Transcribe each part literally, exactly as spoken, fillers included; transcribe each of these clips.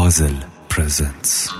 پازل پرزنتس.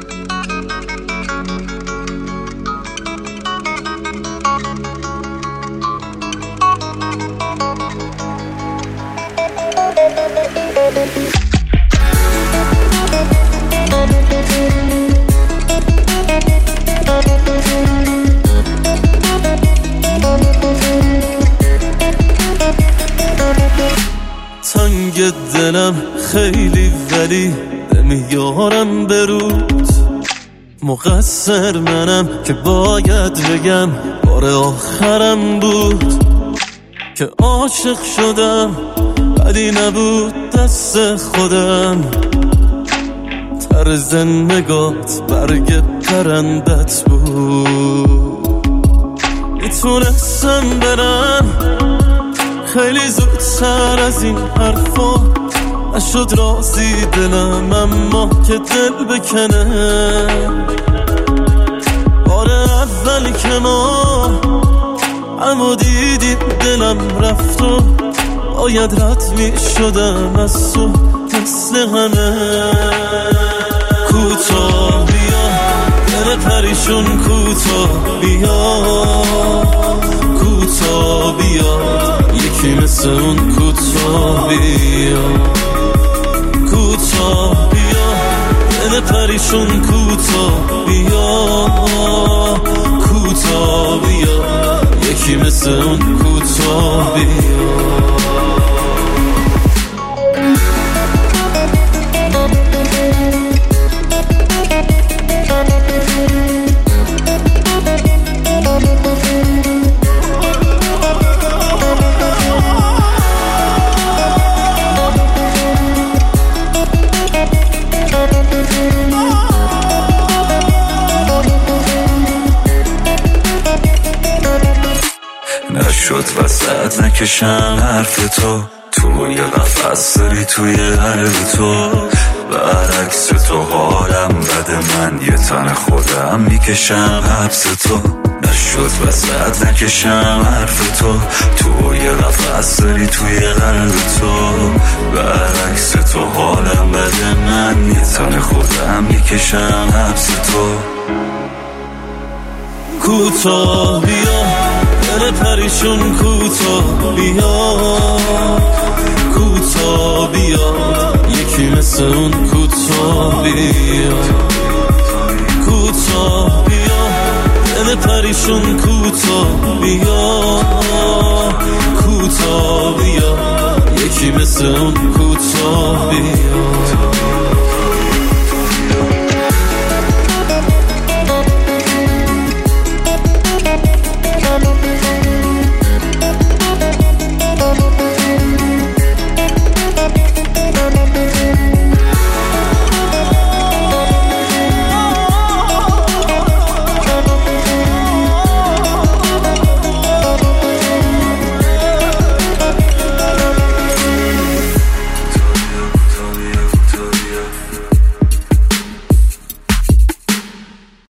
تنگ دلم خیلی ولی نمیارم برود، مقصر منم که باید بگم بار آخرم بود که عاشق شدم ولی نبود دست خودم. طرز نگات برگ پرندت بود، میتونستم برم خیلی زودتر از این حرفا. نشد راضی دلم اما که دل بکنه. بار اول که ما اما دیدیم دلم رفت و باید رد می شدم از تو مثل همه. کوتاه بیا دل پریشون، کوتاه بیا کوتاه بیا یکی مثل اون کوتاه بیا. کوتاه بیا دل پریشون، کوتاه بیا کوتاه بیا یکی مثل اون کوتاه بیا. نشد وسط نکشم حرف تو، توی قفص داری توی قلب تو. برعکس تو حالم بده، من یه تن خودم میکشم حبس تو. نشد وسط نکشم حرف تو، توی قفص داری توی قلب تو. برعکس تو حالم بده، من یه تن خودم میکشم حبس تو. کوتاه بیا دل پریشون، کوتاه بیا کوتاه بیا یکی مثل اون کوتاه بیا. کوتاه بیا دل پریشون، کوتاه بیا کوتاه بیا یکی مثل اون کوتاه بیا.